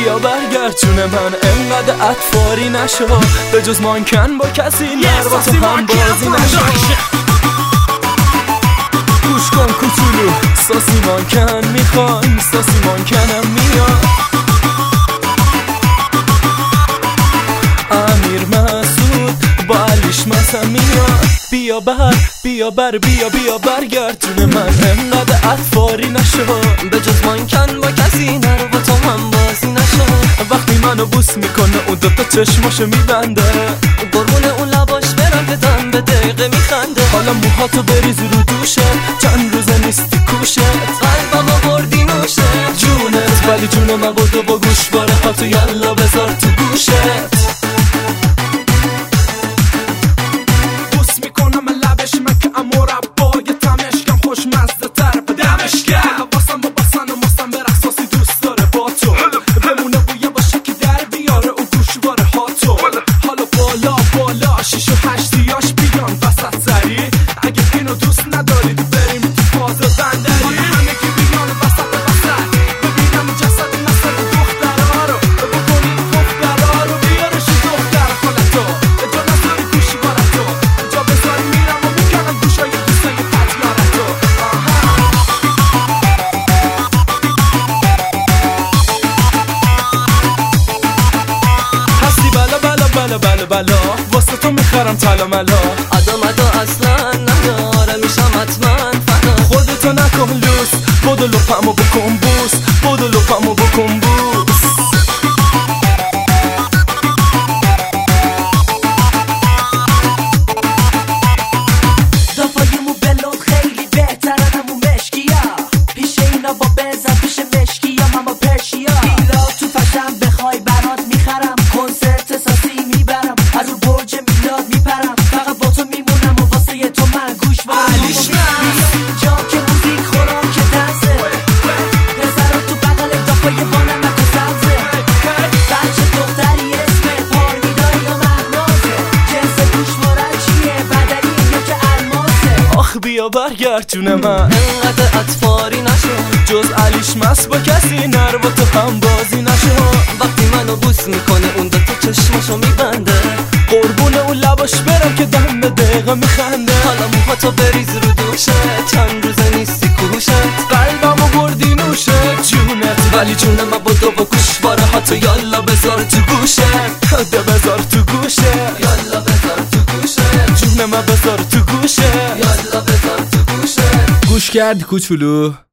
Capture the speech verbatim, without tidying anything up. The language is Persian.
بیا برگرد جون من، انقدر اطفاری نشو، به جز مانکن با کسی نر با تو هم بازی نشو. گوش کن کوچولو، ساسی مانکن میخوایم، ساسی مانکنم میاد. امیر مسعود با علیش مثلا میاد. بیا بر بیا بر بیا بیا برگرد جون من، انقدر اطفاری نشو، به جز مانکن با کسی نرو با تو هم بازی نشو. وقتی منو بوس میکنه اون دوتا چشماشو میبنده، قربون اون لباش برم که دم به دقیقه میخنده. حالا موهاتو بریز رو دوشه، چند روزه نیستی کوشت، قلبم آوردی نوشت جونت، ولی جون من بودو با گوشواره هاتو یلا بذار تو گوشت. بوس میکنم لبش مکه مربای تمشکم خوشمزه تر به دمشکم، واسم با بسن و مستم برقصاسی دوست داره با تو، بمونه بویه باشه که در بیاره اون گوشواره هاتو. حالا بالا بالا شیش و هشتیاش بیان وسط سری، اگه اینو دوست ندارید بریم تو فاز بندری. همه که بیان وسط وسط ببینم جسد نسل دخترها رو، بکنید دخترها رو بیارشی دختر خالتو، جا نذاری گوشوارتو، جا بذاری میرم و میکنم گوشای دوستای پتیارتو. هستی بلا بلا بلا بلا بلا، واسه تو میخرم طلا ملا، ادا مدا اصلا نداره میشم حتما فدا. خودتو نکن لوس، بودو لپمو بکن بوس، بودو لپمو بکن بوس. دافایمو بلون خیلی بهترن همون مشکیا، پیش اینا با بزن پیش مشکیا من با پرشیا. میلاد تو فشم بخوای برات میخرم، کنسرت ساسی میبرم، از رو برج میلاد میپرم، فقط با تو میمونم و واسه تو من گوش وارم. اینجا که موزیک خورم که دنسه، بذارم تو بغل دافای بانم تو سبزه، بچه دختری اسم پارمیدار یا مهنازه، جنس گوشوارت چیه بدنی یا که الماسه. آخ بیا برگرد جون من، انقدر اطفاری نشو، جز علیش مست با کسی نر با تو هم بازی نشو. وقتی منو بوس میکنه اون دوتا چشماشو میبنده، قربون اون لباش برم که دم به دقیقه میخنده. حالا موهاتو بریز رو دوشه، چند روزه نیستی کوشت، قلبمو بردی نوشت جونت، ولی جون من بودو با گوشواره هاتو یالا بذار تو گوشه، ده بذار تو گوشه، یالا بذار تو گوشه، جون من بذار تو گوشه، یالا بذار تو گوشه. گوش کردی کوچولو؟